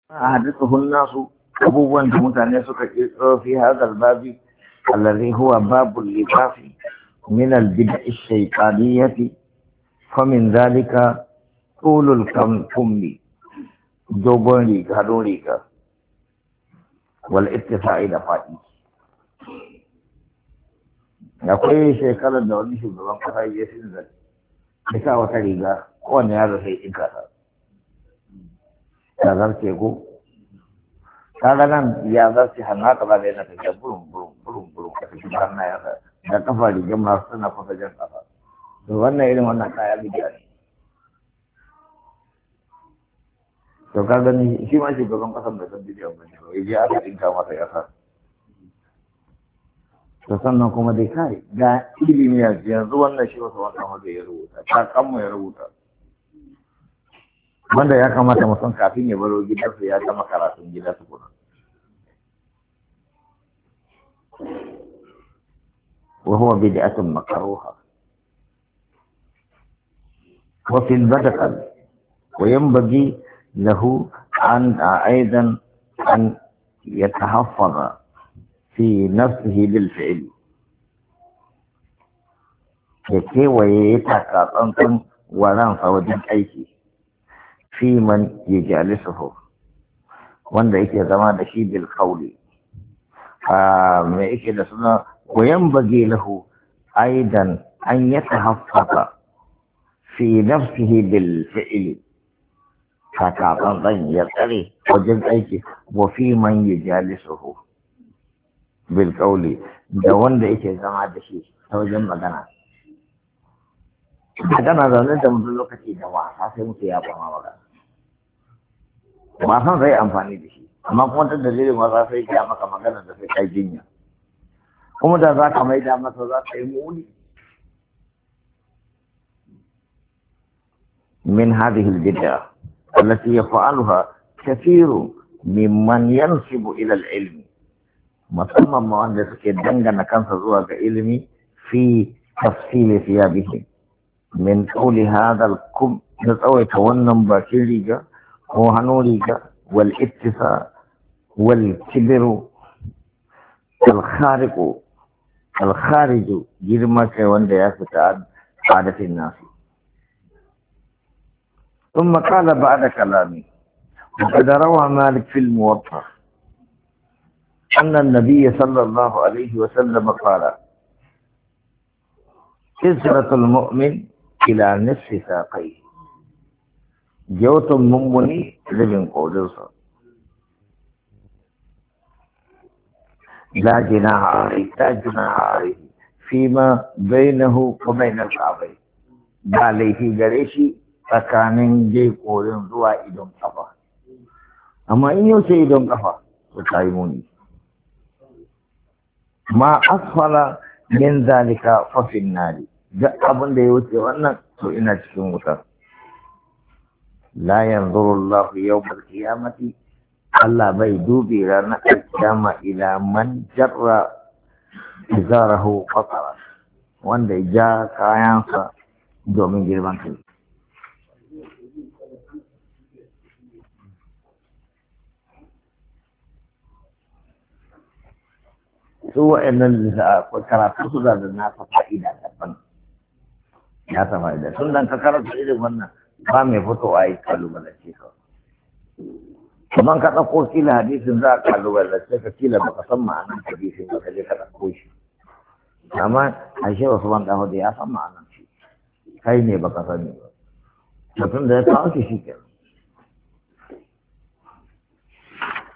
حدثه الناس أبوا متى سكت في هذا الباب الذي هو باب اللباس من البدع الشيطانية. فمن ذلك طول الكم دوبون ريكا دوريكا والاتفاع إلى فائد. akwai shekarar da wani shugaban kasa ya sinzar ya sa wata riga kowane yaro sai in kasa ta zarce ko kaga nan ya zarce hannu haka ba da yana tafiya burum a cikin hannu ya sa da kafa rigar masu suna fasa jan kafa to wannan irin wannan kaya riga ne to ka gani shi ma shugaban kasan bai san bidiyon ba ne ya je aka dinka masa ya sa to sannan kuma dai kai ga ilimi yanzu wannan shi wasu wannan wanda ya rubuta kakanmu ya rubuta wanda ya kamata mutum kafin ya baro gidansa ya gama karatun gida tukuna وهو بدعة مكروهة وفي البدخل وينبغي له أن أيضا أن يتحفظ في نفسه بالفعل يكي ويتكاطن ولن فوجد أيكي في من يجالسه wanda yake zama da shi bil qawli me yake da suna وينبغي له أيضا أن يتحفظ في نفسه بالفعل فكاطن يتري وجد أيكي وفي من يجالسه بالقول da wanda yake zama da shi ta wajen magana zaune da mutum lokaci da wasa sai mutu ya kwama magana wasan zai amfani da shi amma kuma ta dalilin wasa sai ya maka magana da sai kai jinya kuma da za ka mai da masa za ka yi muni min hadhihi al-bid'a allati yaf'aluha kathiru mimman yansibu ila al-ilm musamman ma wanda suke dangana kansa zuwa ga ilimi fi tafsili thiyabihi min qawli hadha al-kum da tsawaita wannan bakin riga ko hannun riga wal ittisa wal kibru al-khariqu الخارج جرمك وند يفتح عادة الناس. ثم قال بعد كلامي وقد روى مالك في الموطأ أن النبي صلى الله عليه وسلم قال كسرة المؤمن إلى نصف ساقيه جوت ممني لمن قولصا لا جناح عليه فيما بينه وبين الكعبين ba laifi gare shi tsakanin je korin zuwa idon kafa amma in yau sai idon kafa to ta yi muni ma asfala min zalika fa fin nari duk abin da ya wuce wannan to ina cikin wuta la yanzuru Allah yawmal qiyamati Allah bai dubi ranar alkiyama ila man jarra izarahu qatara wanda ya ja kayansa domin girman kai. Su wa'annan karatu su da nasa fa'ida daban. Ya ta fa'ida. Tun da ka karanta irin wannan ba mai fitowa yi kalubalance ka. Kaman ka ɗauko kila hadisin za a kalubalance ka kila baka san ma'anar hadisin ba ka je ka ɗauko shi. Amma a shi wasu ban ɗaho da ya san ma'anar shi. Kai ne baka sani ba. Mutum da ya kawo shi shi kenan.